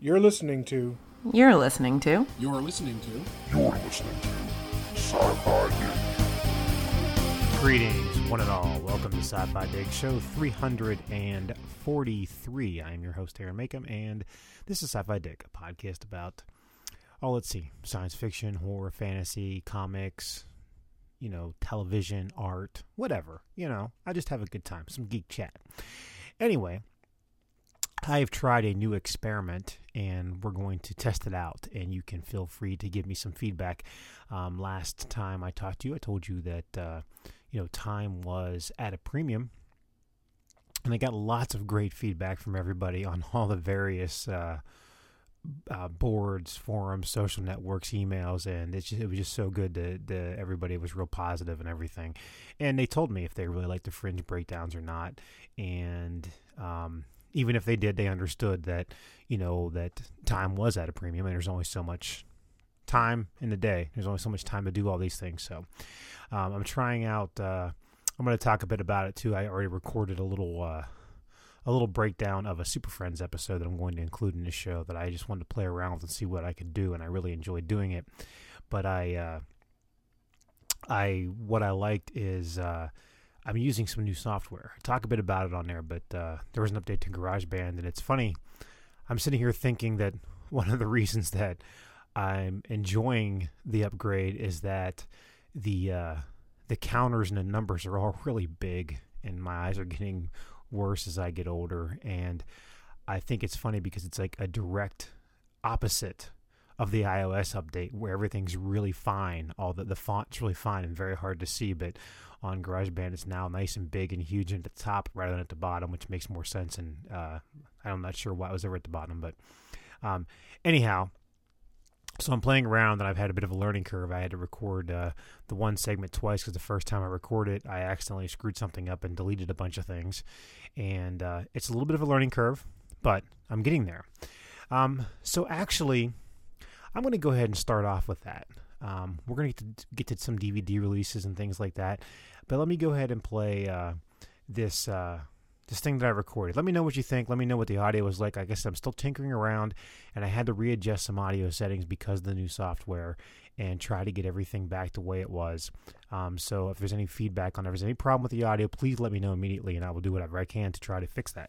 You're listening to You're listening to Sci-Fi Dig. Greetings, one and all. Welcome to Sci-Fi Dig, show 343. I am your host, Aaron Makem, and this is Sci-Fi Dig, a podcast about, science fiction, horror, fantasy, comics, television, art, whatever. I just have a good time, some geek chat. Anyway, I've tried a new experiment, and we're going to test it out, and you can feel free to give me some feedback. Last time I talked to you, I told you that, time was at a premium, and I got lots of great feedback from everybody on all the various boards, forums, social networks, emails, and it was just so good that everybody was real positive and everything. And they told me if they really liked the fringe breakdowns or not, and even if they did, they understood that, that time was at a premium and there's only so much time in the day. There's only so much time to do all these things. So I'm trying out, I'm going to talk a bit about it too. I already recorded a little breakdown of a Super Friends episode that I'm going to include in this show that I just wanted to play around with and see what I could do. And I really enjoyed doing it. But what I liked is, I'm using some new software. I talk a bit about it on there, but there was an update to GarageBand, and it's funny. I'm sitting here thinking that one of the reasons that I'm enjoying the upgrade is that the counters and the numbers are all really big, and my eyes are getting worse as I get older. And I think it's funny because it's like a direct opposite of the iOS update where everything's really fine. All the font's really fine and very hard to see, but on GarageBand it's now nice and big and huge at the top rather than at the bottom, which makes more sense. And I'm not sure why it was ever at the bottom, but anyhow, so I'm playing around and I've had a bit of a learning curve. I had to record the one segment twice because the first time I recorded it, I accidentally screwed something up and deleted a bunch of things. And it's a little bit of a learning curve, but I'm getting there. So actually, I'm going to go ahead and start off with that. We're going to get to some DVD releases and things like that. But let me go ahead and play this thing that I recorded. Let me know what you think. Let me know what the audio was like. I guess I'm still tinkering around, and I had to readjust some audio settings because of the new software and try to get everything back the way it was. So if there's any feedback on if there's any problem with the audio, please let me know immediately, and I will do whatever I can to try to fix that.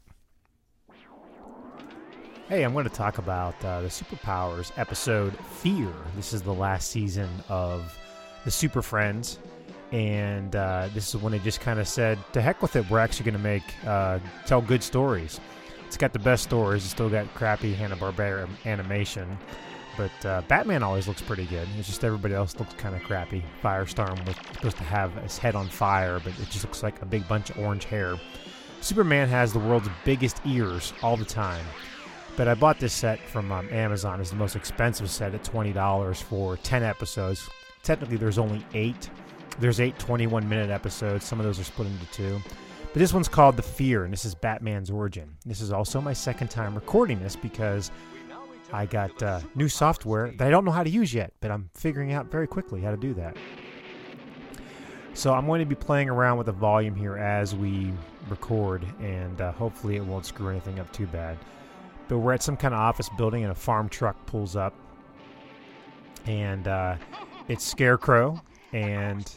Hey, I'm going to talk about the Superpowers episode Fear. This is the last season of the Super Friends, and this is when they just kind of said, to heck with it, we're actually going to tell good stories. It's got the best stories. It's still got crappy Hanna-Barbera animation, but Batman always looks pretty good. It's just everybody else looks kind of crappy. Firestorm was supposed to have his head on fire, but it just looks like a big bunch of orange hair. Superman has the world's biggest ears all the time. But I bought this set from Amazon. It's the most expensive set at $20 for 10 episodes. Technically, there's only 8. There's 8 21-minute episodes. Some of those are split into 2. But this one's called The Fear, and this is Batman's origin. This is also my second time recording this because I got new software that I don't know how to use yet, but I'm figuring out very quickly how to do that. So I'm going to be playing around with the volume here as we record, and hopefully it won't screw anything up too bad. But we're at some kind of office building, and a farm truck pulls up. And it's Scarecrow, and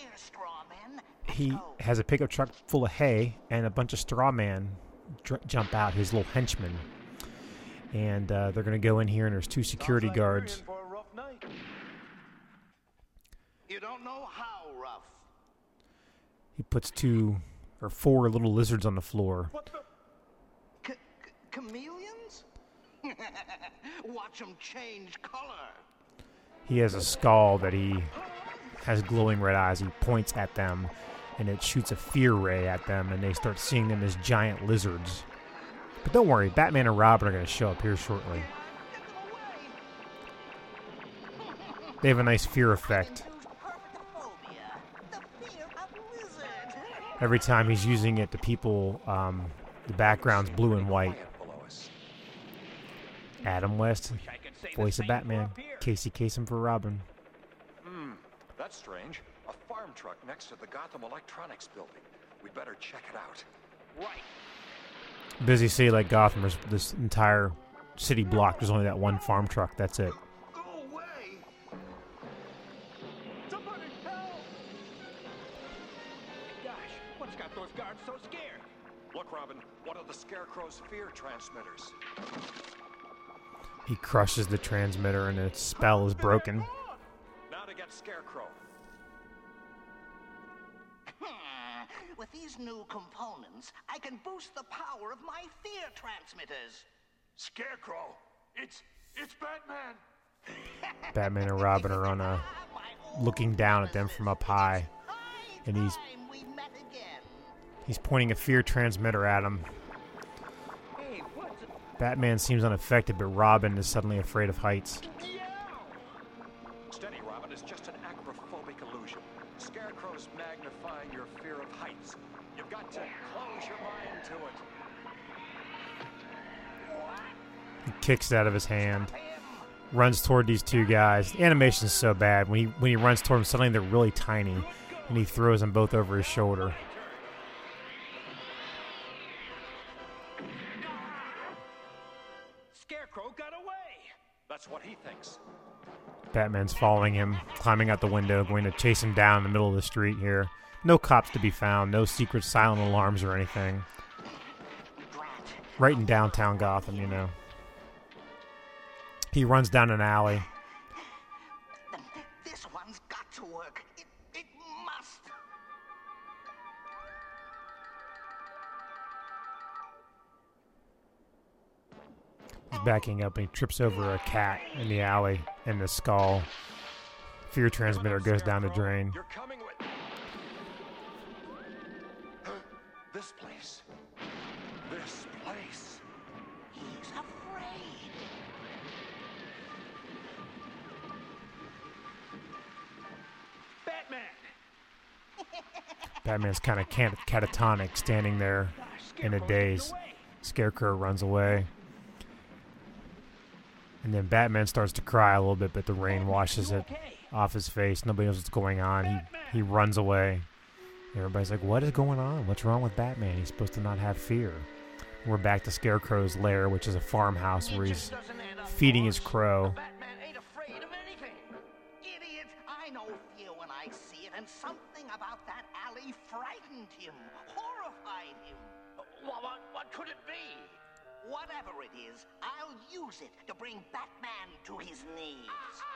he has a pickup truck full of hay, and a bunch of straw men jump out, his little henchmen. And they're going to go in here, and there's 2 security guards. You don't know how rough. He puts 2 or 4 little lizards on the floor. What the? Chameleons? Watch them change color. He has a skull that he has glowing red eyes. He points at them, and it shoots a fear ray at them, and they start seeing them as giant lizards. But don't worry, Batman and Robin are going to show up here shortly. They have a nice fear effect. Every time he's using it, the people, the background's blue and white. Adam West, voice of Batman. Casey Kasem for Robin. That's strange. A farm truck next to the Gotham Electronics building. We'd better check it out. Right. Busy city like Gotham, this entire city block, there's only that one farm truck. That's it. Go away! Somebody help! Gosh, what's got those guards so scared? Look, Robin, one of the Scarecrow's fear transmitters. He crushes the transmitter and its spell is broken. Now to get Scarecrow. With these new components, I can boost the power of my fear transmitters. Scarecrow! It's Batman! Batman and Robin are on a looking down at them from up high, and he's pointing a fear transmitter at him. Hey, what's it? Batman seems unaffected, but Robin is suddenly afraid of heights. Steady, Robin, is just an acrophobic illusion. Scarecrow's magnifying your fear of heights. You've got to close your mind to it. He kicks it out of his hand, runs toward these two guys. The animation's so bad. When he runs toward them, suddenly they're really tiny, and he throws them both over his shoulder. Scarecrow got away! That's what he thinks. Batman's following him, climbing out the window, going to chase him down in the middle of the street here. No cops to be found, no secret silent alarms or anything. Right in downtown Gotham, you know. He runs down an alley. This one's got to work. It must. He's backing up and he trips over a cat in the alley and the skull. Fear transmitter goes down the drain. You're coming with... This place. This place. He's afraid. Batman! Batman's kind of catatonic, standing there in a daze. Scarecrow runs away. And then Batman starts to cry a little bit, but the rain washes it off his face. Nobody knows what's going on. He runs away. Everybody's like, what is going on? What's wrong with Batman? He's supposed to not have fear. We're back to Scarecrow's lair, which is a farmhouse where he's feeding his crow. Batman ain't afraid of anything. Idiot! I know fear when I see it, and something about that alley frightened him, horrified him. What could it be? Whatever it is, I'll use it to bring Batman to his knees.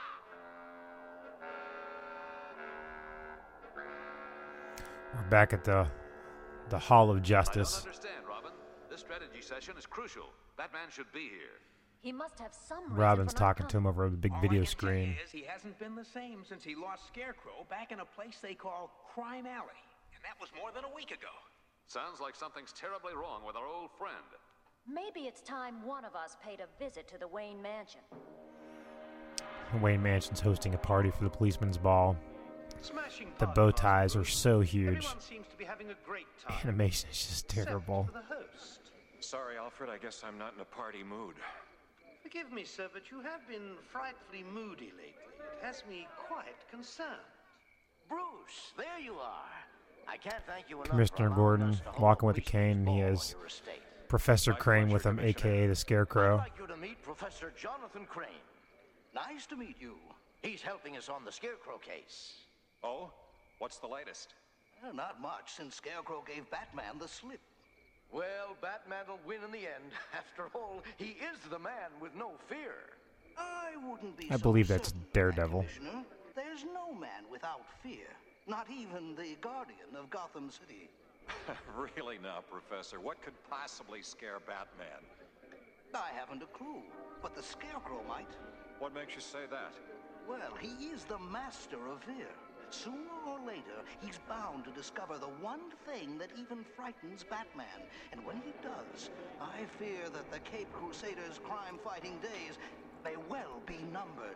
We're back at the Hall of I Justice. don't understand, Robin. This strategy session is crucial. Batman should be here. He must have some reason Robin's for not talking to him over the big All video I can tell you screen. is he hasn't been the same since he lost Scarecrow back in a place they call Crime Alley. And that was more than a week ago. Sounds like something's terribly wrong with our old friend. Maybe it's time one of us paid a visit to the Wayne Mansion. Wayne Mansion's hosting a party for the policeman's ball. Smashing The party, bow Boss ties are Bruce. so huge. Everyone seems to be having a great time. Animation is just except terrible. for the host. Sorry, Alfred, I guess I'm not in a party mood. Forgive me, sir, but you have been frightfully moody lately. It has me quite concerned. Bruce, there you are. I can't thank you enough. for Commissioner allowing Gordon us to hold walking with a policeman's cane, and he ball has on your estate. Professor My Crane with pleasure, him, aka the I'd Scarecrow. like you to meet Professor Jonathan Crane. Nice to meet you. He's helping us on the Scarecrow case. Oh? What's the latest? Not much, since Scarecrow gave Batman the slip. Well, Batman will win in the end. After all, he is the man with no fear. I wouldn't be I so believe that's certain of that, Daredevil. Commissioner. There's no man without fear. Not even the Guardian of Gotham City. Really now, Professor, what could possibly scare Batman? I haven't a clue, but the Scarecrow might. What makes you say that? Well, he is the master of fear. Sooner or later, he's bound to discover the one thing that even frightens Batman. And when he does, I fear that the Cape Crusaders' crime-fighting days may well be numbered.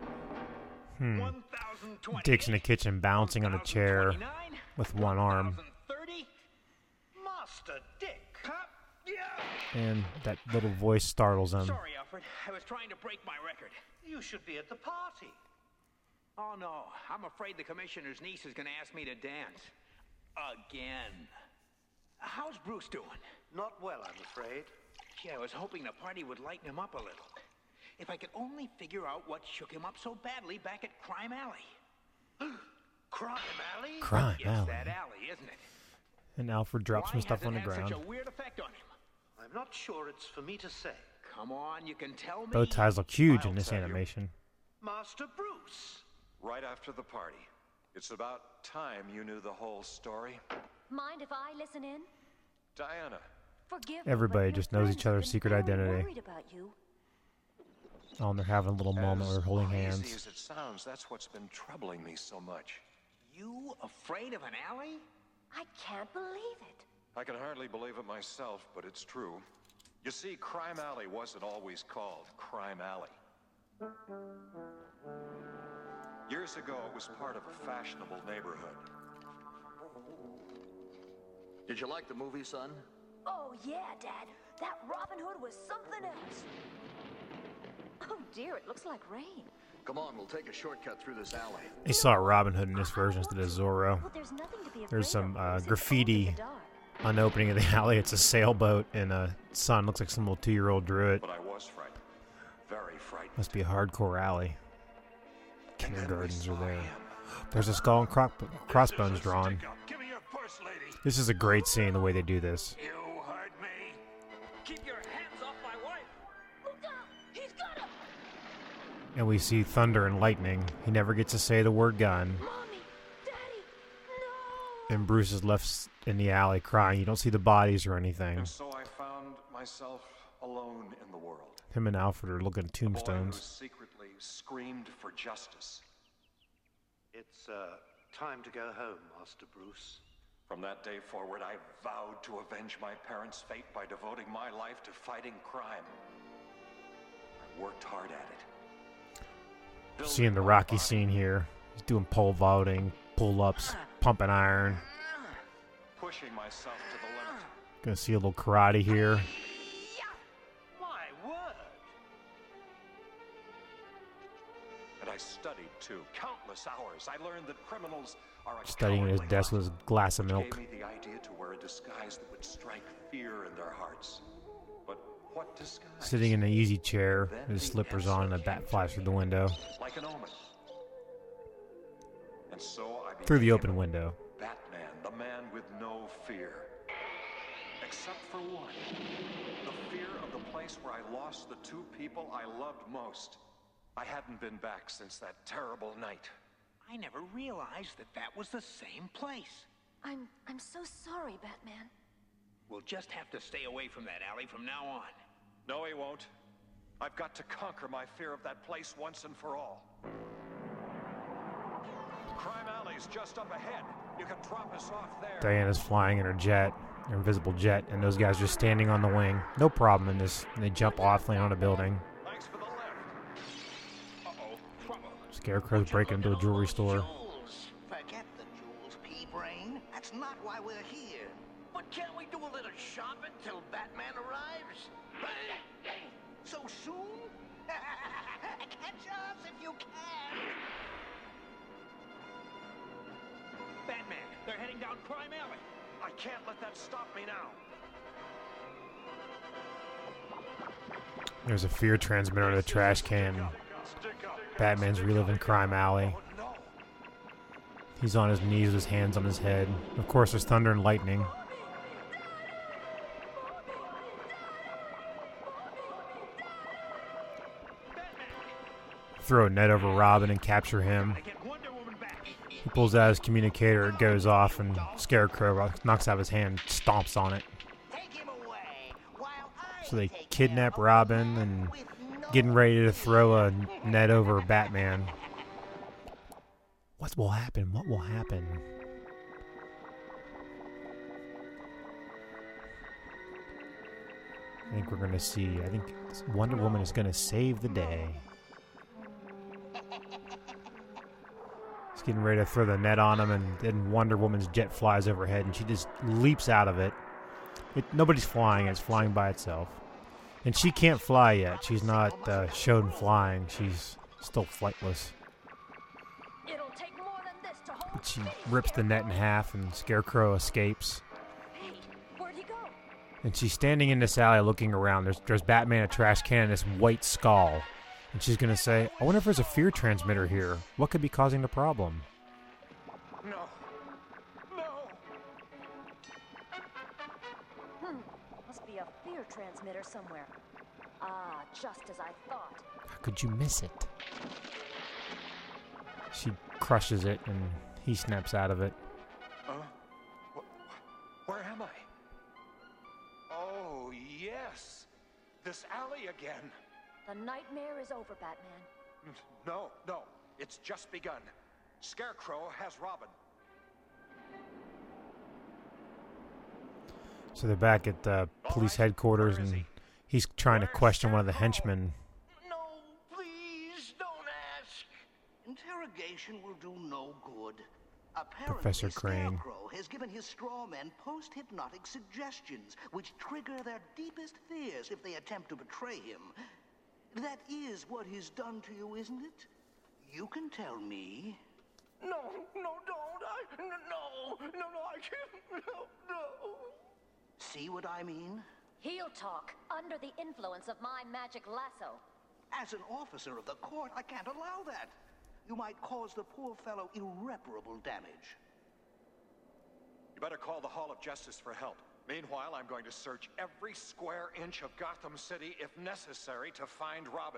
1,020. Dick's in the kitchen bouncing on a chair 1,029, with one arm. 1,030. Master Dick. Huh? Yeah. And that little voice startles him. Sorry, Alfred. I was trying to break my record. You should be at the party. Oh, no. I'm afraid the commissioner's niece is going to ask me to dance. Again. How's Bruce doing? Not well, I'm afraid. Gee, I was hoping the party would lighten him up a little. If I could only figure out what shook him up so badly back at Crime Alley. Crime Alley? Crime It's Alley. that alley, isn't it? And Alfred drops some Why stuff has on the it had ground. such a weird effect on him? I'm not sure it's for me to say. Come on, you can tell me. Bow ties look huge I'll in this tell you. animation. Master Bruce. Right after the party. It's about time you knew the whole story. Mind if I listen in? Diana, Forgive me, Everybody but your just knows friends each have other's been secret very identity. worried about you. Oh, and they're having a little moment where they're holding crazy hands. as it sounds, that's what's been troubling me so much. You afraid of an alley? I can't believe it. I can hardly believe it myself, but it's true. You see, Crime Alley wasn't always called Crime Alley. Years ago, it was part of a fashionable neighborhood. Did you like the movie, son? Oh, yeah, Dad. That Robin Hood was something else. Oh, dear, it looks like rain. Come on, we'll take a shortcut through this alley. They saw Robin Hood in this version instead of Zorro. Well, there's nothing to be afraid There's some of. It's graffiti only the dark. on the opening of the alley. It's a sailboat and a sun. Looks like some little 2-year-old drew it. But I was frightened. Very frightened. Must be a hardcore alley. And then we Kindergartens are saw there. him. There's a skull and crossbones drawn. Give me your purse, lady. This is a great scene, the way they do this. You heard me. Keep your hands off my wife! Look out! He's got him! And we see thunder and lightning. He never gets to say the word gun. Mommy! Daddy! No! And Bruce is left in the alley crying. You don't see the bodies or anything. And so I found myself alone in the world. Him and Alfred are looking at A boy who tombstones. secretly screamed for justice. It's time to go home, Master Bruce. From that day forward, I vowed to avenge my parents' fate by devoting my life to fighting crime. I worked hard at it. Seeing the Rocky scene here. He's doing pole vaulting, pull-ups, pumping iron. Pushing myself to the limit. Gonna see a little karate here. My word! And I studied too, countless hours. I learned that criminals are a Studying at his cowardly desk with his lot, glass of which milk. gave me the idea to wear a disguise that would strike fear in their hearts. But what disguise? Sitting in an easy chair, his slippers on, and a bat flies through the window. Like an omen. And so I Through the became open window. Batman, the man with no fear. Except for one. The fear of the place where I lost the two people I loved most. I hadn't been back since that terrible night. I never realized that that was the same place. I'm so sorry, Batman. We'll just have to stay away from that alley from now on. No, he won't. I've got to conquer my fear of that place once and for all. Crime Alley's just up ahead. You can drop us off there. Diana's flying in her jet, her invisible jet, and those guys just standing on the wing. No problem in this. And they jump off, land on a building. Thanks for the lift. Uh-oh, trouble. Scarecrow's breaking into a jewelry store. Jewels. Forget the jewels, pea-brain. That's not why we're here. But can't we do a little shopping till Batman arrives? So soon? Catch us if you can. Batman, they're heading down Crime Alley. I can't let that stop me now. There's a fear transmitter in a trash can. Batman's reliving Crime Alley. He's on his knees with his hands on his head. Of course, there's thunder and lightning. Throw a net over Robin and capture him. Get Wonder Woman back. He pulls out his communicator, it goes off, and Scarecrow knocks out his hand, stomps on it. Take him away while I So they take kidnap care of Robin a and man with no getting ready to throw a net over Batman. What will happen? What will happen? I think we're going to see, I think Wonder Woman is going to save the day. He's getting ready to throw the net on him, and then Wonder Woman's jet flies overhead, and she just leaps out of it. Nobody's flying, it's flying by itself. And she can't fly yet. She's not shown flying. She's still flightless. It'll take more than this to hold But she City rips the together. net in half, and Scarecrow escapes. Hey, where'd he go? And she's standing in this alley looking around. There's Batman, a trash can, and this white skull. And she's going to say, I wonder if there's a fear transmitter here. What could be causing the problem? No. No. Must be a fear transmitter somewhere. Ah, just as I thought. How could you miss it? She crushes it, and he snaps out of it. Where am I? Oh, yes. This alley again. The nightmare is over, Batman. No. It's just begun. Scarecrow has Robin. So they're back at police headquarters, and he's trying to question one of the henchmen. No, please don't ask. Interrogation will do no good. Apparently, Professor Crane. Scarecrow has given his straw men post-hypnotic suggestions, which trigger their deepest fears if they attempt to betray him. That is what he's done to you, isn't it? You can tell me. No, don't. No, I can't. No. See what I mean? He'll talk under the influence of my magic lasso. As an officer of the court, I can't allow that. You might cause the poor fellow irreparable damage. You better call the Hall of Justice for help. Meanwhile, I'm going to search every square inch of Gotham City, if necessary, to find Robin.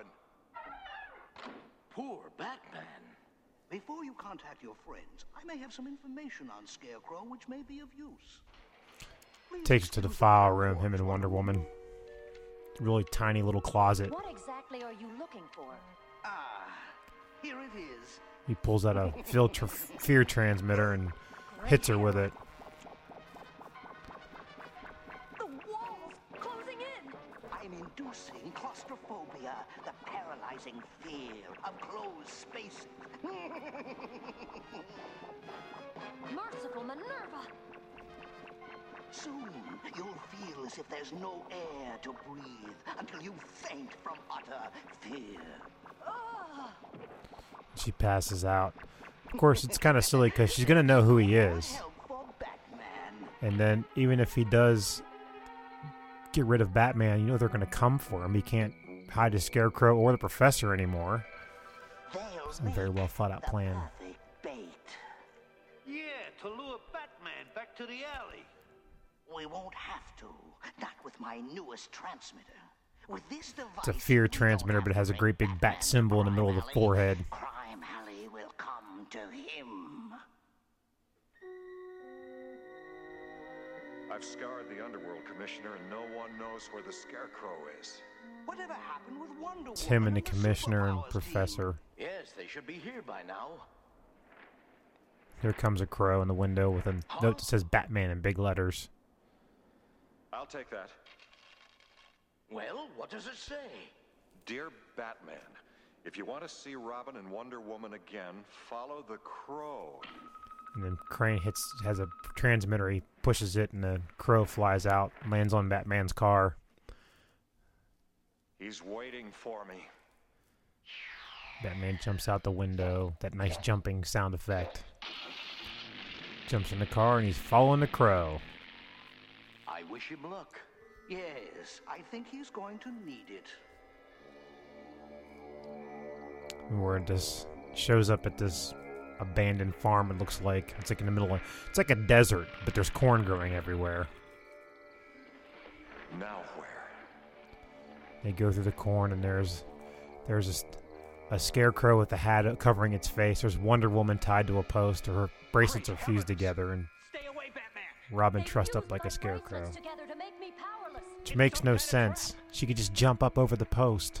Poor Batman. Before you contact your friends, I may have some information on Scarecrow which may be of use. Please Takes her to the file room, him and Wonder Woman. Really tiny little closet. What exactly are you looking for? Here it is. He pulls out a fear transmitter and hits her with it. The walls closing in. I'm inducing claustrophobia, the paralyzing fear of closed spaces. Merciful Minerva. Soon, you'll feel as if there's no air to breathe until you faint from utter fear. She passes out. Of course, it's kind of silly because she's going to know who he is. Help for Batman. And then even if he does get rid of Batman, you know they're going to come for him. He can't hide the Scarecrow or the Professor anymore. It's a very well thought out plan. Perfect bait. Yeah, to lure Batman back to the alley. We won't have to. Not with my newest transmitter. With this device, It's a fear transmitter, but it has a great big bat symbol in the middle of the forehead. Crime Alley will come to him. I've scoured the Underworld, Commissioner, and no one knows where the Scarecrow is. Whatever happened with Wonder It's him Woman and the Commissioner and Superpowers Professor. Yes, they should be here by now. Here comes a crow in the window with a note that says Batman in big letters. I'll take that. Well, what does it say? Dear Batman, if you want to see Robin and Wonder Woman again, follow the crow. And then Crane has a transmitter. He pushes it, and the crow flies out, lands on Batman's car. He's waiting for me. Batman jumps out the window. That nice jumping sound effect. Jumps in the car, and he's following the crow. I wish him luck. Yes, I think he's going to need it. Where this shows up at this abandoned farm. It looks like it's like in the middle of, it's like a desert, but there's corn growing everywhere. Now where? They go through the corn, and there's a scarecrow with a hat covering its face. There's Wonder Woman tied to a post. Her bracelets are fused together, and Stay away, Batman. Robin They trussed up fused like my a scarecrow. bracelets together to make me powerless. Which makes no sense. She could just jump up over the post.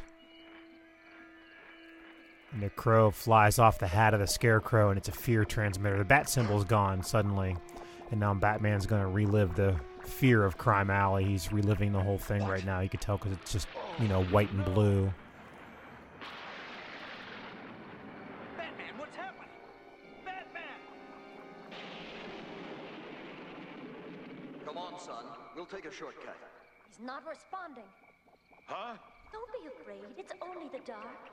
And the crow flies off the hat of the scarecrow, and it's a fear transmitter. The bat symbol's gone suddenly. And now Batman's going to relive the fear of Crime Alley. He's reliving the whole thing right now. You can tell because it's just, white and blue. Batman, what's happening? Batman! Come on, son. We'll take a shortcut. He's not responding. Huh? Don't be afraid. It's only the dark.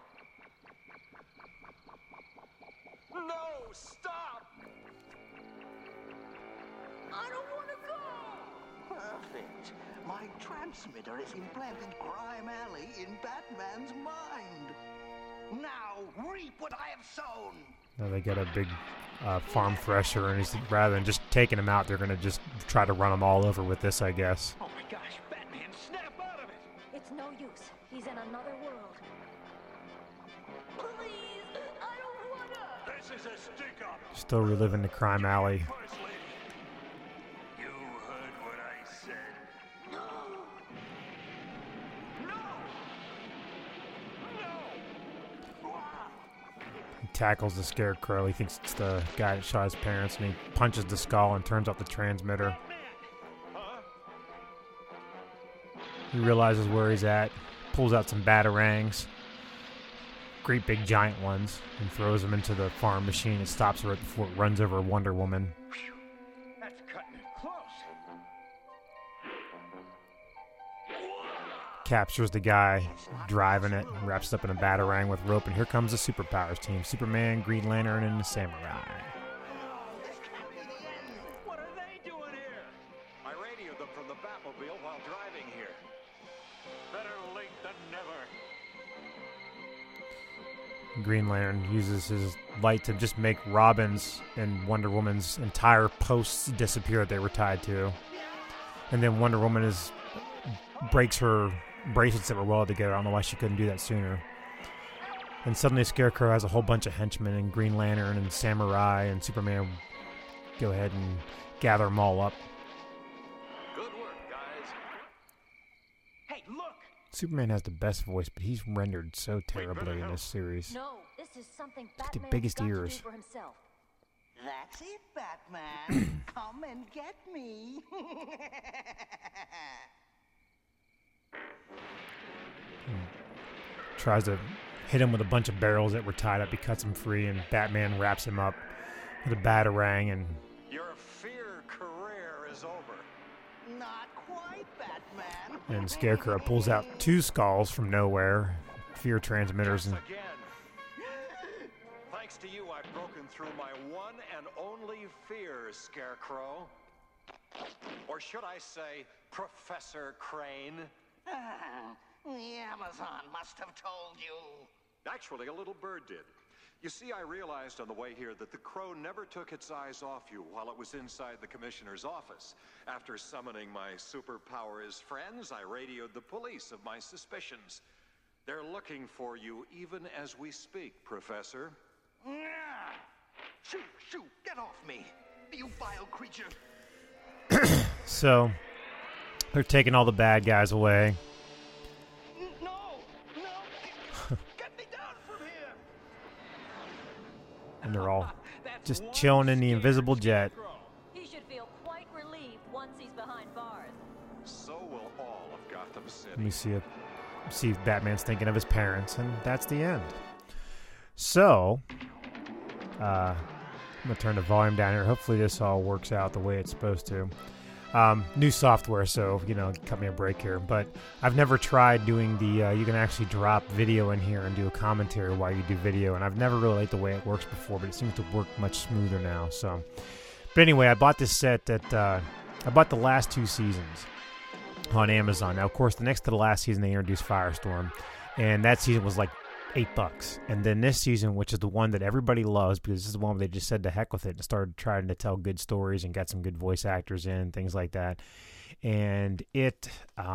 No! Stop! I don't want to go. perfect. My transmitter has implanted Crime Alley in Batman's mind. Now reap what I have sown. Now they got a big farm thresher, and rather than just taking him out, they're going to just try to run him all over with this, I guess. Oh my gosh, Batman, snap out of it! It's no use. He's in another world. Please, I don't wanna. This is a stick-up. Still reliving the Crime Alley. First Lady. You heard what I said. No! He tackles the Scarecrow. He thinks it's the guy that shot his parents, and he punches the skull and turns off the transmitter. He realizes where he's at, pulls out some batarangs, great big giant ones, and throws them into the farm machine. It stops right before it runs over Wonder Woman. That's cutting it close. Captures the guy driving it, wraps it up in a batarang with rope, and here comes the superpowers team. Superman, Green Lantern, and the Samurai. What are they doing here? I radioed them from the Batmobile while driving here. Better late than never. Green Lantern uses his light to just make Robin's and Wonder Woman's entire posts disappear that they were tied to. And then Wonder Woman breaks her bracelets that were welded together. I don't know why she couldn't do that sooner. And suddenly Scarecrow has a whole bunch of henchmen, and Green Lantern and Samurai and Superman go ahead and gather them all up. Good work, guys. Hey, look! Superman has the best voice, but he's rendered so terribly in this series. No, this is something the Batman's biggest got ears. to do for himself. That's it, Batman. Come and get me. Tries to hit him with a bunch of barrels that were tied up. He cuts him free, and Batman wraps him up with a batarang. And Your fear career is over. Not quite, Batman. and Scarecrow pulls out two skulls from nowhere, fear transmitters, and Again. Thanks to you, I've broken through my one and only fear, Scarecrow. Or should I say, Professor Crane? The Amazon must have told you. Actually, a little bird did. You see, I realized on the way here that the crow never took its eyes off you while it was inside the commissioner's office. After summoning my superpowers friends, I radioed the police of my suspicions. They're looking for you even as we speak, Professor. Shoot, get off me, you vile creature. so they're taking all the bad guys away. No, get me down from here. And they're all That's just one chilling in the scared invisible jet. Scarecrow. He should feel quite relieved once he's behind bars. So will all of Gotham City. Let me see if Batman's thinking of his parents, and that's the end. So, I'm going to turn the volume down here. Hopefully this all works out the way it's supposed to. New software, so, cut me a break here. But I've never tried doing the, you can actually drop video in here and do a commentary while you do video, and I've never really liked the way it works before, but it seems to work much smoother now. So, but anyway, I bought this set I bought the last two seasons on Amazon. Now, of course, the next to the last season, they introduced Firestorm, and that season was like $8. And then this season, which is the one that everybody loves, because this is the one where they just said to heck with it and started trying to tell good stories and got some good voice actors in, things like that. And it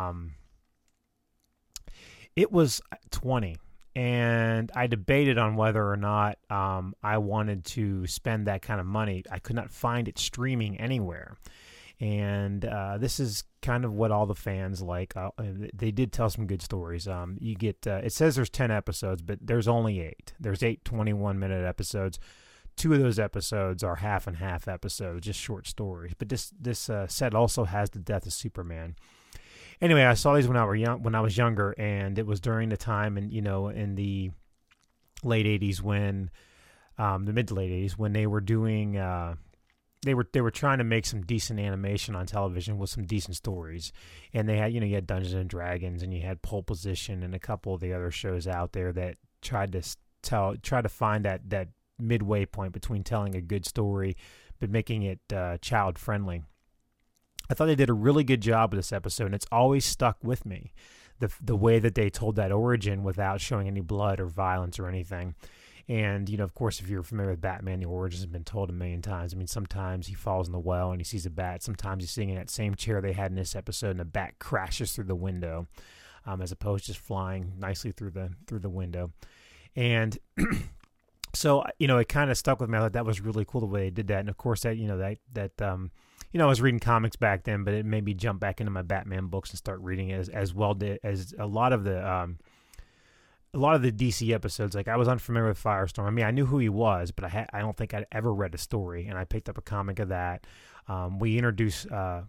was $20. And I debated on whether or not I wanted to spend that kind of money. I could not find it streaming anywhere. And this is kind of what all the fans like. They did tell some good stories. You get it says there's 10 episodes, but there's only 8. There's 8 21-minute episodes. 2 of those episodes are half and half episodes, just short stories. But this set also has the death of Superman. Anyway, I saw these when I was younger, and it was during the time, and in the late 80s when the mid to late 80s when they were doing. They were trying to make some decent animation on television with some decent stories, and they had you had Dungeons and Dragons, and you had Pole Position, and a couple of the other shows out there that tried to find that midway point between telling a good story but making it child friendly. I thought they did a really good job with this episode, and it's always stuck with me. The way that they told that origin without showing any blood or violence or anything. And, you know, of course, if you're familiar with Batman, the origin has been told a million times. I mean, sometimes he falls in the well and he sees a bat. Sometimes he's sitting in that same chair they had in this episode and the bat crashes through the window, as opposed to just flying nicely through the window. And so, you know, it kind of stuck with me. I thought that was really cool the way they did that. And of course, that, you know, you know, I was reading comics back then, but it made me jump back into my Batman books and start reading it as well as a lot of the DC episodes. Like, I was unfamiliar with Firestorm. I mean, I knew who he was, but I don't think I'd ever read a story, and I picked up a comic of that. We introduced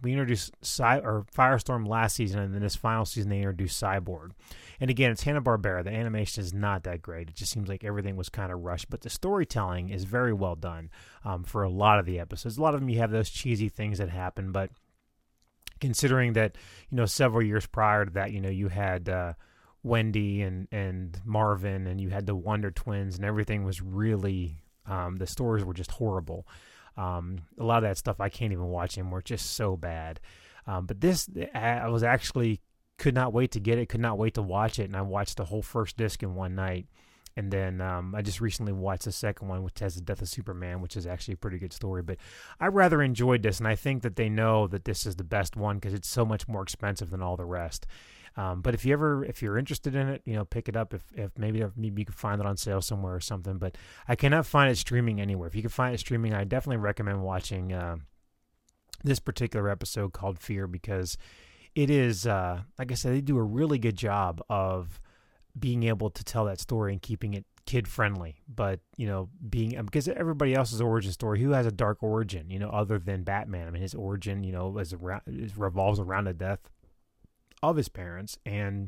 Firestorm last season, and then this final season they introduced Cyborg. And again, it's Hanna-Barbera. The animation is not that great. It just seems like everything was kind of rushed, but the storytelling is very well done for a lot of the episodes. A lot of them you have those cheesy things that happen, but considering that, you know, several years prior to that, you know, you had Wendy and Marvin, and you had the Wonder Twins, and everything was really the stories were just horrible. A lot of that stuff I can't even watch anymore. It's just so bad. But this, I was actually could not wait to get it, could not wait to watch it, and I watched the whole first disc in one night. And then I just recently watched the second one, which has the death of Superman, which is actually a pretty good story. But I rather enjoyed this, and I think that they know that this is the best one because it's so much more expensive than all the rest. But if you're interested in it, you know, pick it up. If maybe you can find it on sale somewhere or something. But I cannot find it streaming anywhere. If you can find it streaming, I definitely recommend watching this particular episode called Fear, because it is, like I said, they do a really good job of being able to tell that story and keeping it kid friendly. But, you know, because everybody else's origin story, who has a dark origin, you know, other than Batman? I mean, his origin, you know, revolves around the death of his parents, and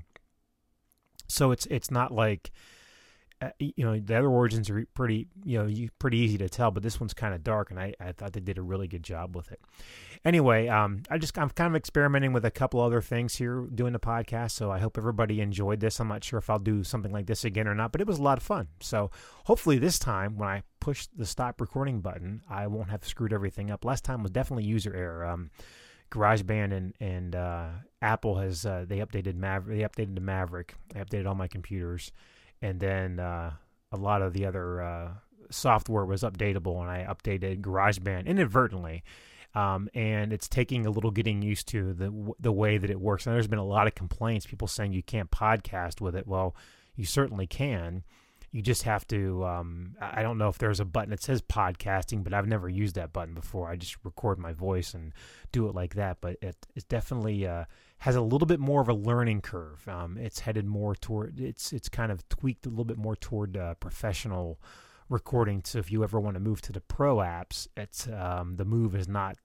so it's not like you know, the other origins are pretty pretty easy to tell, but this one's kind of dark, and I thought they did a really good job with it. Anyway, I'm kind of experimenting with a couple other things here doing the podcast, so I hope everybody enjoyed this. I'm not sure if I'll do something like this again or not, but it was a lot of fun. So hopefully this time when I push the stop recording button, I won't have screwed everything up. Last time was definitely user error. GarageBand and Apple has they updated the Maverick. I updated all my computers, and then a lot of the other software was updatable, and I updated GarageBand inadvertently, and it's taking a little getting used to the way that it works. And there's been a lot of complaints, people saying you can't podcast with it. Well, you certainly can. You just have to, I don't know if there's a button that says podcasting, but I've never used that button before. I just record my voice and do it like that. But it definitely has a little bit more of a learning curve. It's headed more toward, it's kind of tweaked a little bit more toward professional recording. So if you ever want to move to the pro apps, it's the move is not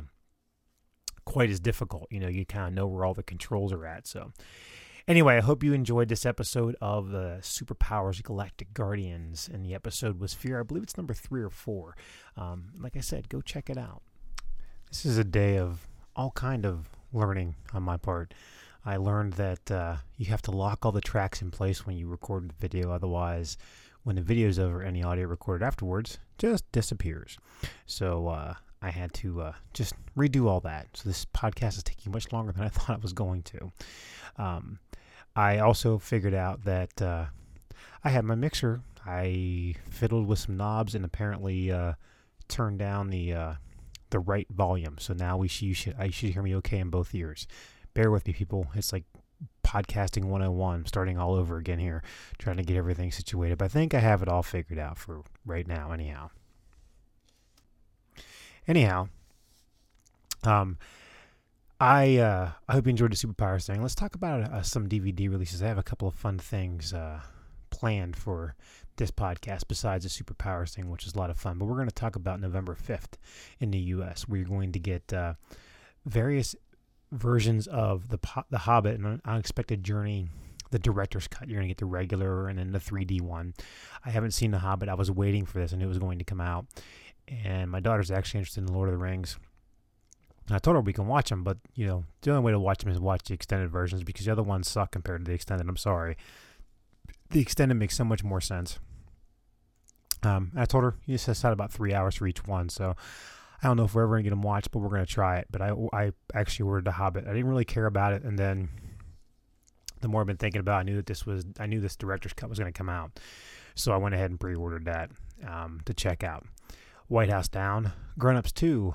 quite as difficult. You know, you kind of know where all the controls are at. So anyway, I hope you enjoyed this episode of the Superpowers Galactic Guardians, and the episode was Fear. I believe it's number 3 or 4. Like I said, go check it out. This is a day of all kind of learning on my part. I learned that you have to lock all the tracks in place when you record the video. Otherwise, when the video's over, any audio recorded afterwards just disappears. So I had to just redo all that. So this podcast is taking much longer than I thought it was going to. I also figured out that I had my mixer. I fiddled with some knobs and apparently turned down the right volume. So now I should hear me okay in both ears. Bear with me, people. It's like podcasting 101, starting all over again here, trying to get everything situated. But I think I have it all figured out for right now. Anyhow, I hope you enjoyed the Superpowers thing. Let's talk about some DVD releases. I have a couple of fun things planned for this podcast besides the Superpowers thing, which is a lot of fun. But we're going to talk about November 5th in the U.S. We're going to get various versions of the Hobbit and An Unexpected Journey, the director's cut. You're going to get the regular and then the 3D one. I haven't seen the Hobbit. I was waiting for this. I knew it was going to come out. And my daughter's actually interested in the Lord of the Rings. I told her we can watch them, but, you know, the only way to watch them is watch the extended versions because the other ones suck compared to the extended. I'm sorry. The extended makes so much more sense. I told her you just had about 3 hours for each one, so I don't know if we're ever going to get them watched, but we're going to try it. But I actually ordered The Hobbit. I didn't really care about it, and then the more I've been thinking about it, I knew this director's cut was going to come out. So I went ahead and pre-ordered that to check out. White House Down, Grown Ups 2.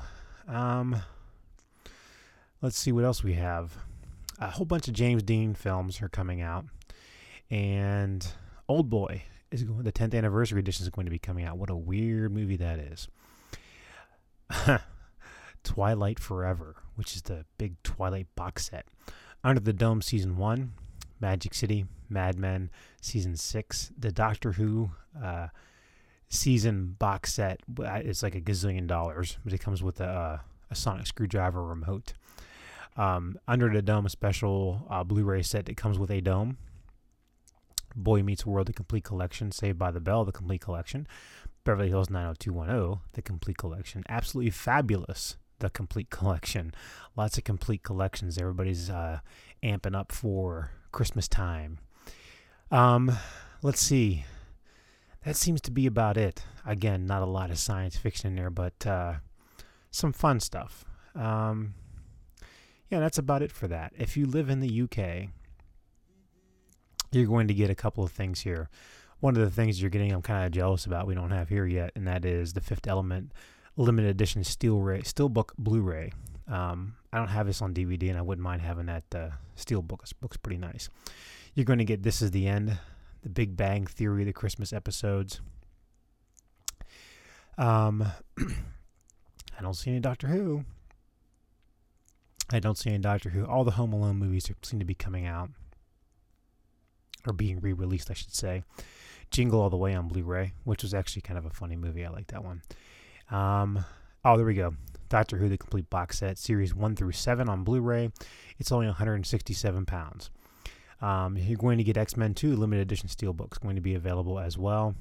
Let's see what else we have. A whole bunch of James Dean films are coming out. And Old Boy, the 10th anniversary edition, is going to be coming out. What a weird movie that is. Twilight Forever, which is the big Twilight box set. Under the Dome Season 1, Magic City, Mad Men Season 6, the Doctor Who season box set. It's like $1 gazillion, but it comes with a sonic screwdriver remote. Under the Dome, a special Blu-ray set that comes with a dome. Boy Meets World, the complete collection. Saved by the Bell, the complete collection. Beverly Hills 90210, the complete collection. Absolutely Fabulous, the complete collection. Lots of complete collections. Everybody's amping up for Christmas time. Let's see. That seems to be about it. Again, not a lot of science fiction in there, but some fun stuff. Yeah, that's about it for that. If you live in the UK, you're going to get a couple of things here. One of the things you're getting I'm kind of jealous about we don't have here yet, and that is the Fifth Element limited edition Steelbook Blu-ray. I don't have this on DVD, and I wouldn't mind having that Steelbook. This book's pretty nice. You're going to get This Is the End, The Big Bang Theory, the Christmas episodes. I don't see any Doctor Who. All the Home Alone movies seem to be coming out, or being re-released, I should say. Jingle All the Way on Blu-ray, which was actually kind of a funny movie. I like that one. There we go. Doctor Who, the complete box set, series 1 through 7 on Blu-ray. It's only £167. You're going to get X-Men 2 limited edition steelbooks, going to be available as well.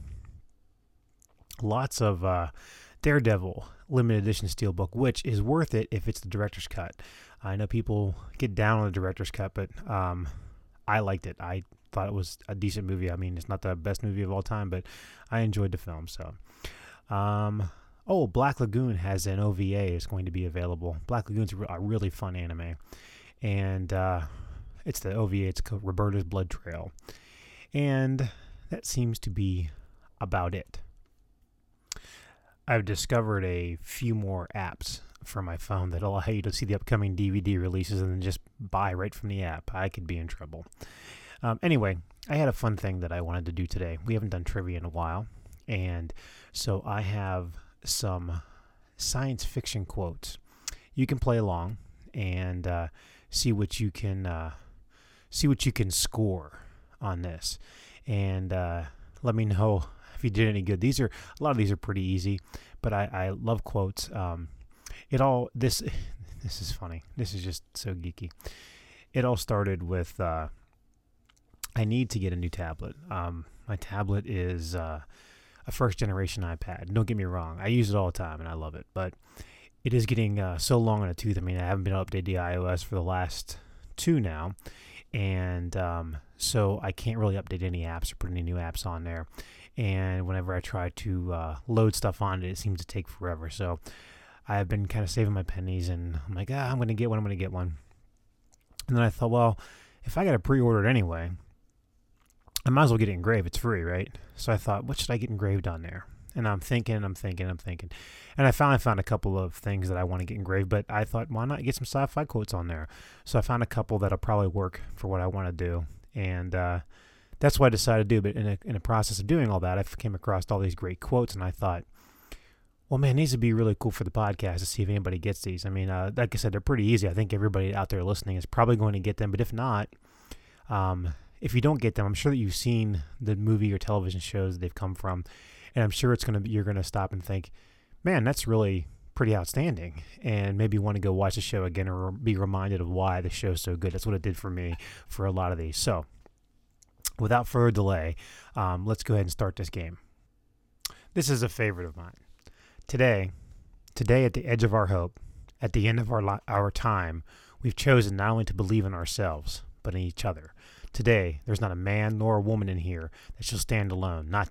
Lots of Daredevil limited edition steelbook, which is worth it if it's the director's cut. I know people get down on the director's cut, but I liked it. I thought it was a decent movie. I mean, it's not the best movie of all time, but I enjoyed the film. So, Black Lagoon has an OVA. It's going to be available. Black Lagoon's a really fun anime, and it's the OVA. It's called Roberta's Blood Trail, and that seems to be about it. I've discovered a few more apps for my phone that allow you to see the upcoming DVD releases and then just buy right from the app. I could be in trouble. Anyway, I had a fun thing that I wanted to do today. We haven't done trivia in a while, and so I have some science fiction quotes. You can play along and see what you can score on this, and let me know if you did any good. A lot of these are pretty easy, but I love quotes. This is funny. This is just so geeky. It all started with I need to get a new tablet. My tablet is a first-generation iPad. Don't get me wrong. I use it all the time, and I love it. But it is getting so long in the tooth. I mean, I haven't been able to update the iOS for the last 2 now. And so I can't really update any apps or put any new apps on there. And whenever I try to load stuff on it, it seems to take forever. So I've been kind of saving my pennies, and I'm like, I'm going to get one. And then I thought, well, if I got to pre-order it anyway, I might as well get it engraved. It's free, right? So I thought, what should I get engraved on there? And I'm thinking. And I finally found a couple of things that I want to get engraved, but I thought, why not get some sci-fi quotes on there? So I found a couple that'll probably work for what I want to do. And that's what I decided to do. But in the process of doing all that, I came across all these great quotes, and I thought, well, man, these would be really cool for the podcast to see if anybody gets these. I mean, like I said, they're pretty easy. I think everybody out there listening is probably going to get them. But if not, if you don't get them, I'm sure that you've seen the movie or television shows that they've come from, and I'm sure you're going to stop and think, man, that's really pretty outstanding, and maybe want to go watch the show again or be reminded of why the show's so good. That's what it did for me for a lot of these. So, without further delay, let's go ahead and start this game. This is a favorite of mine. Today, at the edge of our hope, at the end of our time, we've chosen not only to believe in ourselves, but in each other. Today, there's not a man nor a woman in here that shall stand alone. Not today.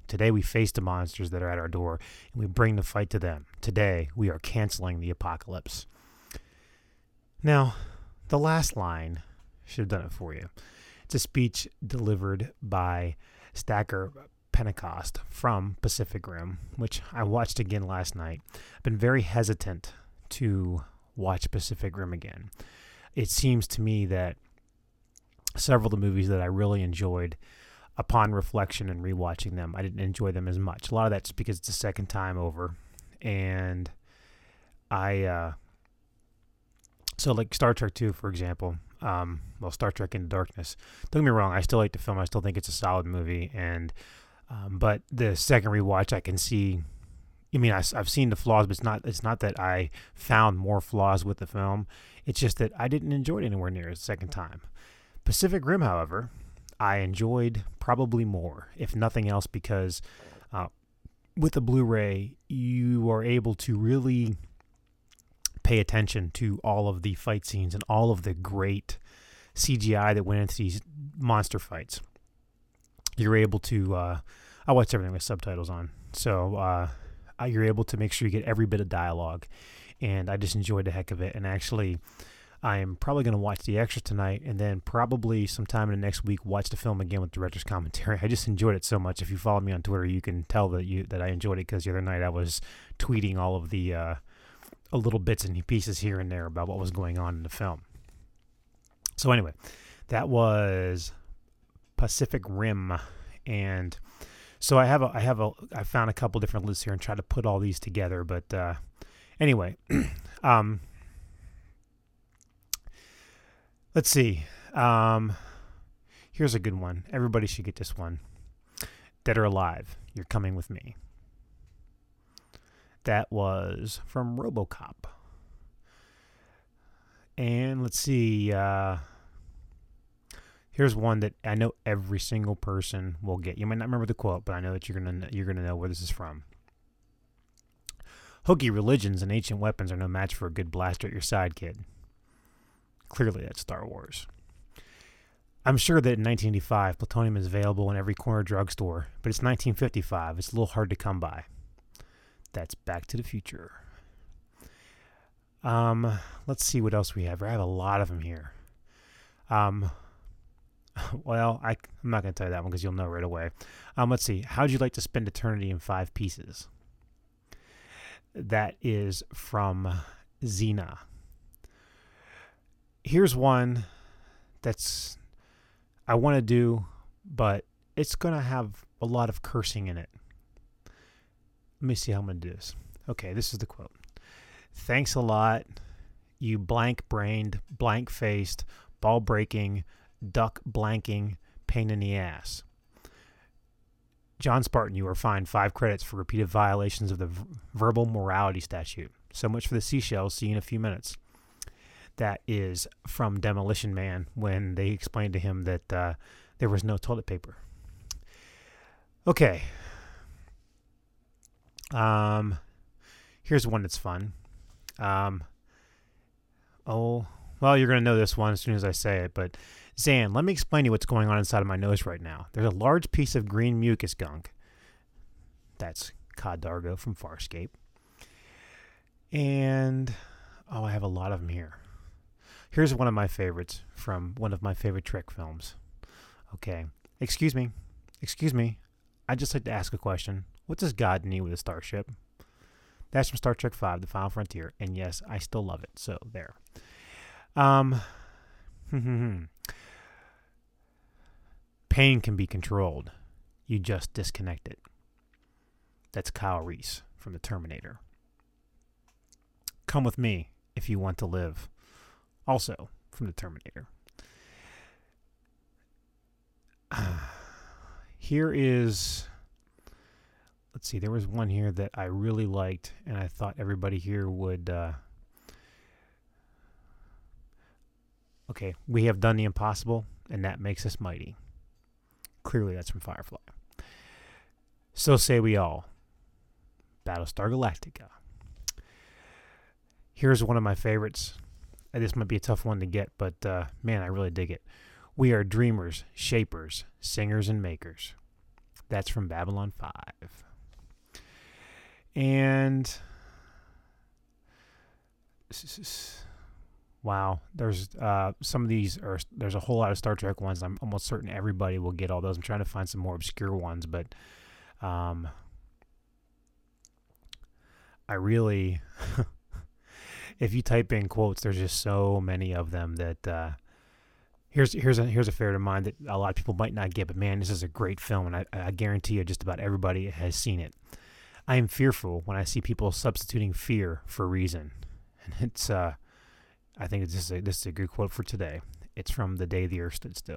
Today we face the monsters that are at our door, and we bring the fight to them. Today we are canceling the apocalypse. Now, the last line should have done it for you. It's a speech delivered by Stacker Pentecost from Pacific Rim, which I watched again last night. I've been very hesitant to watch Pacific Rim again. It seems to me that several of the movies that I really enjoyed, upon reflection and rewatching them, I didn't enjoy them as much. A lot of that's because it's the second time over. And so like Star Trek 2, for example, Star Trek Into Darkness. Don't get me wrong, I still like the film. I still think it's a solid movie. And but the second rewatch, I can see, I mean, I've seen the flaws, but it's not that I found more flaws with the film. It's just that I didn't enjoy it anywhere near the second time. Pacific Rim, however, I enjoyed probably more, if nothing else, because with the Blu-ray, you are able to really pay attention to all of the fight scenes and all of the great CGI that went into these monster fights. You're able to, I watched everything with subtitles on, so you're able to make sure you get every bit of dialogue, and I just enjoyed the heck of it. And actually, I'm probably going to watch The Extras tonight, and then probably sometime in the next week watch the film again with director's commentary. I just enjoyed it so much. If you follow me on Twitter, you can tell that I enjoyed it, because the other night I was tweeting all of the little bits and pieces here and there about what was going on in the film. So anyway, that was Pacific Rim, and so I found a couple different lists here and tried to put all these together. But anyway, let's see. Here's a good one. Everybody should get this one. Dead or Alive, You're Coming With Me. That was from RoboCop. And let's see. Here's one that I know every single person will get. You might not remember the quote, but I know that you're gonna know where this is from. Hokey religions and ancient weapons are no match for a good blaster at your side, kid. Clearly, that's Star Wars. I'm sure that in 1985, plutonium is available in every corner drugstore, but it's 1955. It's a little hard to come by. That's Back to the Future. Let's see what else we have. I have a lot of them here. Well, I'm not going to tell you that one because you'll know right away. Let's see. How'd you like to spend eternity in 5 pieces? That is from Xena. Here's one that's I want to do, but it's going to have a lot of cursing in it. Let me see how I'm going to do this. Okay, this is the quote. Thanks a lot, you blank-brained, blank-faced, ball-breaking, duck-blanking, pain in the ass. John Spartan, you are fined 5 credits for repeated violations of the verbal morality statute. So much for the seashells. See you in a few minutes. That is from Demolition Man when they explained to him that there was no toilet paper. Okay. Here's one that's fun. Well, you're going to know this one as soon as I say it, but Zan, let me explain to you what's going on inside of my nose right now. There's a large piece of green mucus gunk. That's Cod Dargo from Farscape. And, I have a lot of them here. Here's one of my favorites from one of my favorite Trek films. Okay. Excuse me. I'd just like to ask a question. What does God need with a starship? That's from Star Trek V, The Final Frontier. And yes, I still love it. So, there. Pain can be controlled. You just disconnect it. That's Kyle Reese from The Terminator. Come with me if you want to live. Also from The Terminator. Here is... Let's see, there was one here that I really liked, and I thought everybody here would... Okay, we have done the impossible, and that makes us mighty. Clearly, that's from Firefly. So say we all. Battlestar Galactica. Here's one of my favorites. This might be a tough one to get, but man, I really dig it. We are dreamers, shapers, singers, and makers. That's from Babylon 5. And wow, there's some of these are, there's a whole lot of Star Trek ones. I'm almost certain everybody will get all those. I'm trying to find some more obscure ones, but I really if you type in quotes, there's just so many of them that here's a fair to mind that a lot of people might not get, but man, this is a great film, and I guarantee you just about everybody has seen it. I am fearful when I see people substituting fear for reason. And it's I think this is a good quote for today. It's from The Day the Earth Stood Still.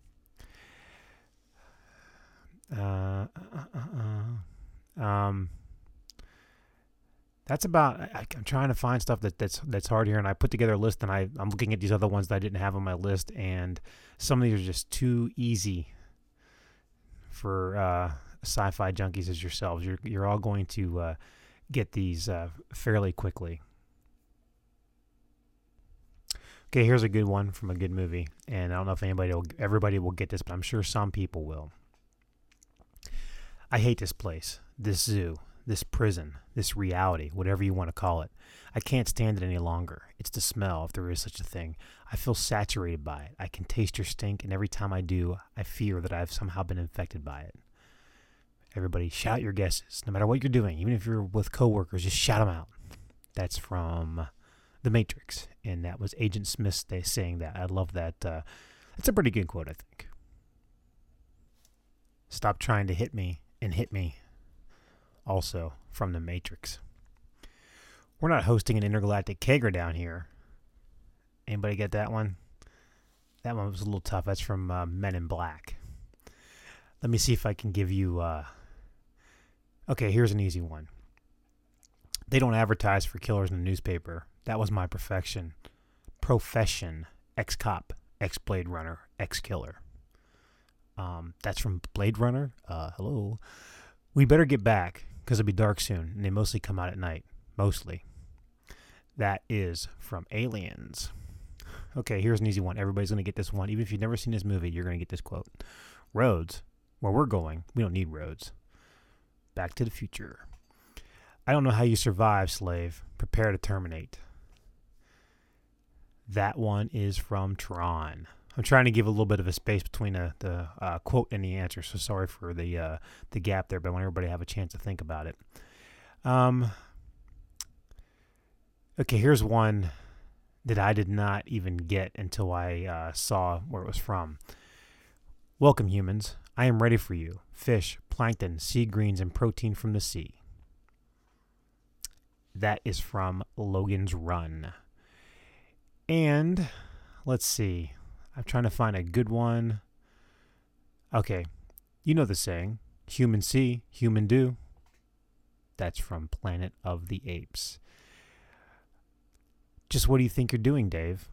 That's about. I'm trying to find stuff that's hard here, and I put together a list, and I'm looking at these other ones that I didn't have on my list, and some of these are just too easy for sci-fi junkies as yourselves. You're all going to get these fairly quickly. Okay, here's a good one from a good movie, and I don't know if everybody will get this, but I'm sure some people will. I hate this place, this zoo, this prison, this reality, whatever you want to call it. I can't stand it any longer. It's the smell, if there is such a thing. I feel saturated by it. I can taste your stink, and every time I do, I fear that I've somehow been infected by it. Everybody, shout your guesses, no matter what you're doing, even if you're with coworkers, just shout them out. That's from The Matrix, and that was Agent Smith saying that. I love that. It's a pretty good quote, I think. Stop trying to hit me and hit me. Also from The Matrix. We're not hosting an intergalactic kegger down here. Anybody get that one? That one was a little tough. That's from Men in Black. Let me see if I can give you... Okay, here's an easy one. They don't advertise for killers in the newspaper. That was my profession. Ex-cop, ex-Blade Runner, ex-killer. That's from Blade Runner. Hello. We better get back, because it'll be dark soon, and they mostly come out at night. Mostly. That is from Aliens. Okay, here's an easy one. Everybody's going to get this one. Even if you've never seen this movie, you're going to get this quote. Roads. Where we're going, we don't need roads. Back to the Future. I don't know how you survive, slave. Prepare to terminate. That one is from Tron. I'm trying to give a little bit of a space between the quote and the answer, so sorry for the gap there, but I want everybody to have a chance to think about it. Okay, here's one that I did not even get until I saw where it was from. Welcome, humans. I am ready for you. Fish, plankton, sea greens, and protein from the sea. That is from Logan's Run. And let's see. I'm trying to find a good one. Okay. You know the saying, human see, human do. That's from Planet of the Apes. Just what do you think you're doing, Dave?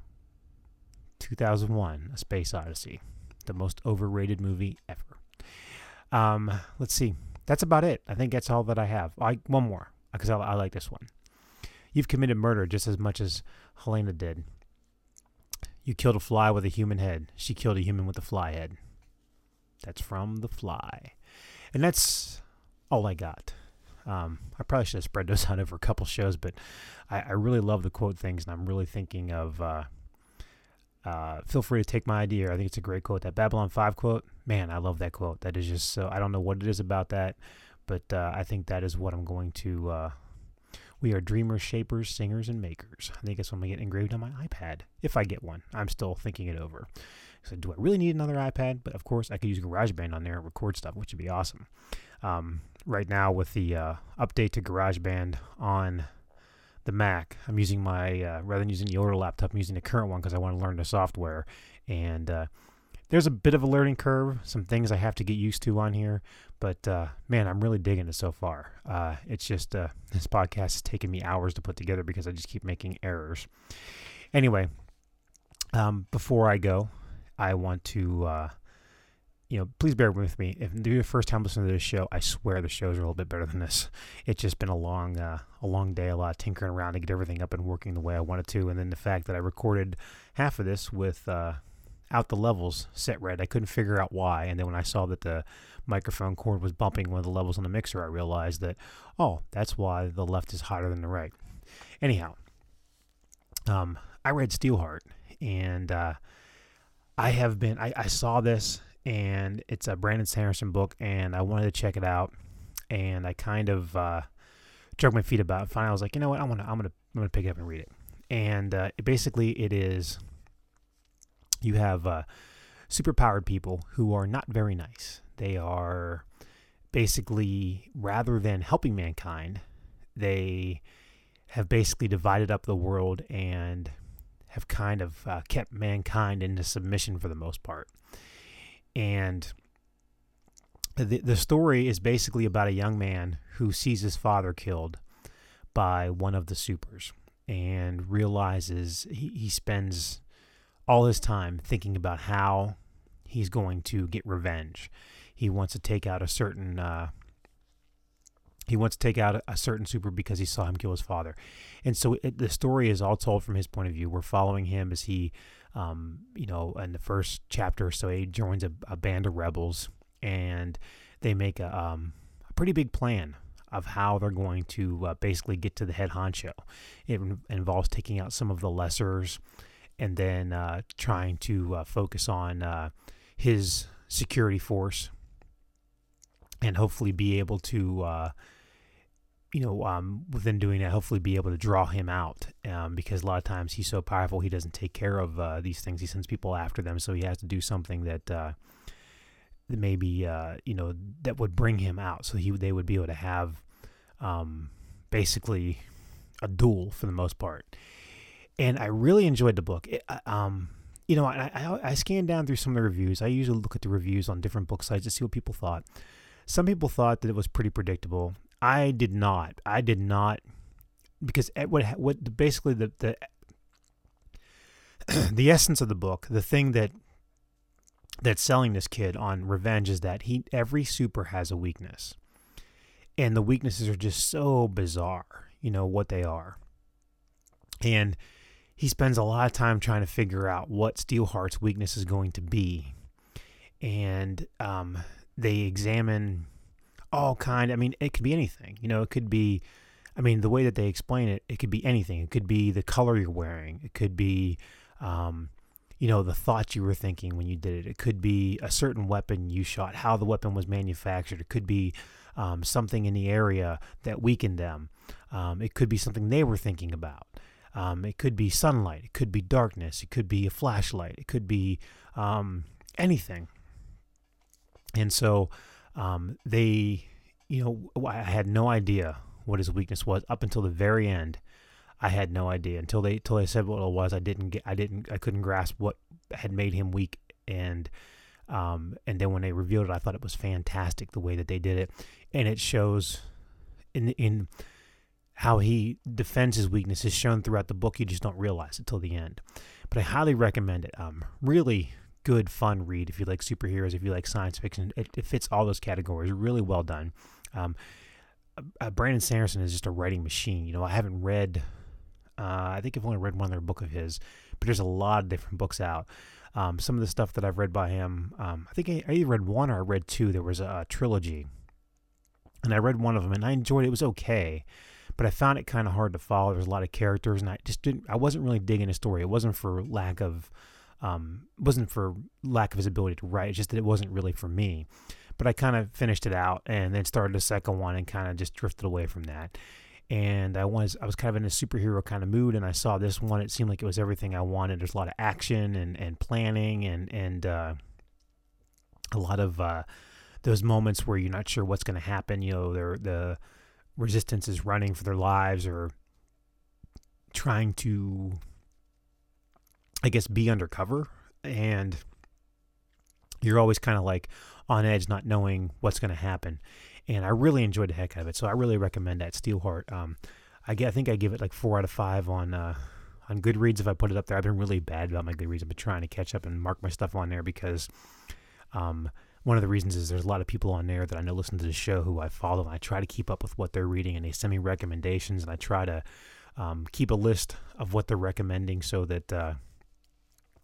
2001, A Space Odyssey. The most overrated movie ever. Let's see. That's about it. I think that's all that I have. One more, because I like this one. You've committed murder just as much as Helena did. You killed a fly with a human head. She killed a human with a fly head. That's from The Fly. And that's all I got. I probably should have spread those out over a couple shows, but I really love the quote things, and I'm really thinking of... feel free to take my idea. I think it's a great quote. That Babylon 5 quote, man, I love that quote. That is just so... I don't know what it is about that, but I think that is what I'm going to... we are dreamers, shapers, singers, and makers. I think that's what I'm going to get engraved on my iPad, if I get one. I'm still thinking it over. So do I really need another iPad? But of course, I could use GarageBand on there and record stuff, which would be awesome. Right now, with the update to GarageBand on the Mac, I'm using my, rather than using the older laptop, I'm using the current one because I want to learn the software. And there's a bit of a learning curve, some things I have to get used to on here. But, man, I'm really digging it so far. It's just, this podcast has taken me hours to put together because I just keep making errors. Anyway, before I go, I want to, please bear with me. If you're the first time listening to this show, I swear the shows are a little bit better than this. It's just been a long day, a lot of tinkering around to get everything up and working the way I wanted to. And then the fact that I recorded half of this with out the levels set red. I couldn't figure out why. And then when I saw that the microphone cord was bumping one of the levels on the mixer, I realized that, oh, that's why the left is hotter than the right. Anyhow, I read Steelheart, and I saw this, and it's a Brandon Sanderson book, and I wanted to check it out, and I kind of dragged my feet about it. Finally, I was like, you know what, I'm gonna pick it up and read it. And basically, it is, you have superpowered people who are not very nice. They are basically, rather than helping mankind, they have basically divided up the world and have kind of kept mankind into submission for the most part. And the story is basically about a young man who sees his father killed by one of the supers and realizes he spends all his time thinking about how he's going to get revenge. He wants to take out a certain super because he saw him kill his father. And so the story is all told from his point of view. We're following him as he, in the first chapter or so, he joins a band of rebels, and they make a pretty big plan of how they're going to basically get to the head honcho. It involves taking out some of the lessers and then trying to focus on his security force and hopefully be able to, within doing that, hopefully be able to draw him out because a lot of times he's so powerful he doesn't take care of these things. He sends people after them, so he has to do something that maybe that would bring him out. So they would be able to have basically a duel for the most part. And I really enjoyed the book. I scanned down through some of the reviews. I usually look at the reviews on different book sites to see what people thought. Some people thought that it was pretty predictable. I did not, because what basically the the essence of the book, the thing that's selling this kid on revenge is that every super has a weakness, and the weaknesses are just so bizarre, what they are. And he spends a lot of time trying to figure out what Steelheart's weakness is going to be, and they examine all kind. I mean, it could be anything. It could be, the way that they explain it, it could be anything. It could be the color you're wearing. It could be, the thoughts you were thinking when you did it. It could be a certain weapon you shot, how the weapon was manufactured. It could be something in the area that weakened them. It could be something they were thinking about. It could be sunlight. It could be darkness. It could be a flashlight. It could be anything. And so I had no idea what his weakness was up until the very end. I had no idea until they said what it was. I couldn't grasp what had made him weak. And then when they revealed it, I thought it was fantastic the way that they did it. And it shows in how he defends his weakness is shown throughout the book. You just don't realize it till the end. But I highly recommend it. Really good, fun read if you like superheroes, if you like science fiction. It fits all those categories. Really well done. Brandon Sanderson is just a writing machine. I haven't read, I think I've only read one other book of his, but there's a lot of different books out. Some of the stuff that I've read by him, I think I either read one or I read two. There was a trilogy, and I read one of them, and I enjoyed it. It was okay, but I found it kind of hard to follow. There's a lot of characters, and I wasn't really digging the story. It wasn't for lack of his ability to write. It's just that it wasn't really for me. But I kind of finished it out and then started a second one and kind of just drifted away from that. And I was kind of in a superhero kind of mood, and I saw this one. It seemed like it was everything I wanted. There's a lot of action and planning and a lot of those moments where you're not sure what's going to happen. The resistance is running for their lives or trying to, I guess, be undercover, and you're always kind of like on edge, not knowing what's going to happen. And I really enjoyed the heck out of it, so I really recommend that Steelheart. I think I give it like 4 out of 5 on Goodreads if I put it up there. I've been really bad about my Goodreads. I've been trying to catch up and mark my stuff on there because one of the reasons is there's a lot of people on there that I know listen to the show who I follow, and I try to keep up with what they're reading, and they send me recommendations, and I try to keep a list of what they're recommending so that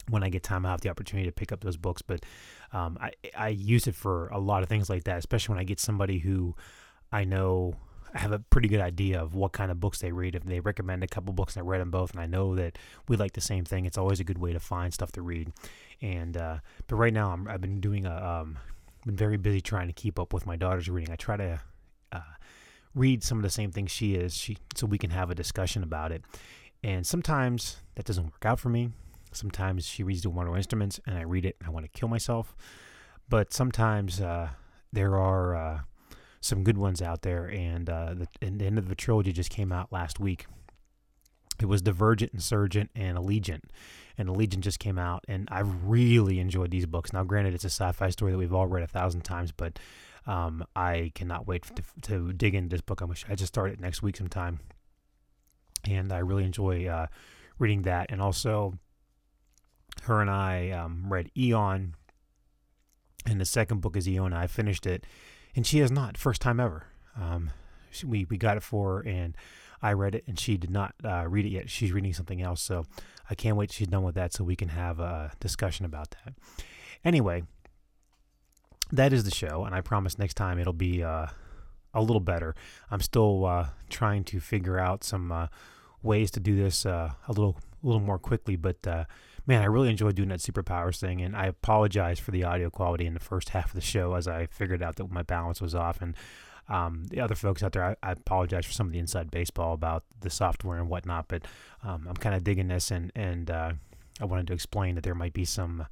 when I get time, I have the opportunity to pick up those books. But I use it for a lot of things like that, especially when I get somebody who I know I have a pretty good idea of what kind of books they read. If they recommend a couple books and I read them both and I know that we like the same thing, it's always a good way to find stuff to read. And but right now I've been doing been very busy trying to keep up with my daughter's reading. I try to read some of the same things she is, so we can have a discussion about it. And sometimes that doesn't work out for me. Sometimes she reads the Wonderful Instruments and I read it and I want to kill myself. But sometimes there are some good ones out there, and the end of the trilogy just came out last week. It was Divergent, Insurgent, and Allegiant. And Allegiant just came out, and I've really enjoyed these books. Now, granted, it's a sci-fi story that we've all read 1,000 times, but I cannot wait to dig into this book. I just start it next week sometime, and I really enjoy reading that. And also, her and I read Eon, and the second book is Eon. I finished it, and she has not. First time ever. We got it for her, and I read it, and she did not read it yet. She's reading something else, so I can't wait till she's done with that so we can have a discussion about that. Anyway, that is the show, and I promise next time it'll be a little better. I'm still trying to figure out some ways to do this a little more quickly, but man, I really enjoyed doing that superpowers thing, and I apologize for the audio quality in the first half of the show as I figured out that my balance was off. And the other folks out there, I apologize for some of the inside baseball about the software and whatnot, but I'm kind of digging this, and I wanted to explain that there might be some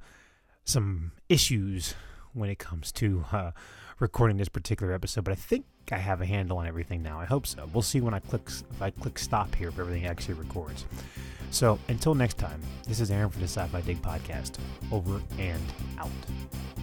issues when it comes to recording this particular episode, but I think I have a handle on everything now. I hope so. We'll see when if I click stop here if everything actually records. So until next time, this is Aaron for the Sci-Fi Dig Podcast. Over and out.